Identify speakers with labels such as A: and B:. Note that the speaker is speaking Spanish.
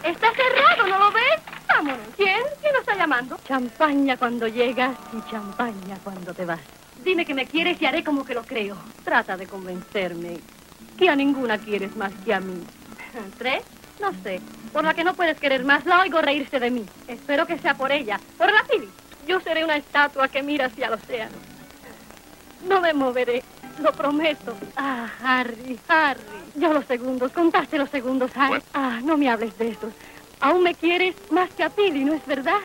A: Está cerrado, ¿no lo ves? Vámonos. ¿Quién? ¿Quién lo está llamando?
B: Champaña cuando llegas y champaña cuando te vas.
A: Dime que me quieres y haré como que lo creo.
B: Trata de convencerme que a ninguna quieres más que a mí.
A: ¿Tres?
B: No sé, por la que no puedes querer más, la oigo reírse de mí.
A: Espero que sea por ella. Por la Phoebe.
B: Yo seré una estatua que mira hacia el océano. No me moveré, lo prometo. Ah, Harry, Harry. Yo los segundos, contaste los segundos, Harry.
C: Bueno.
B: Ah, no me hables de esos. Aún me quieres más que a Pili, ¿no es verdad?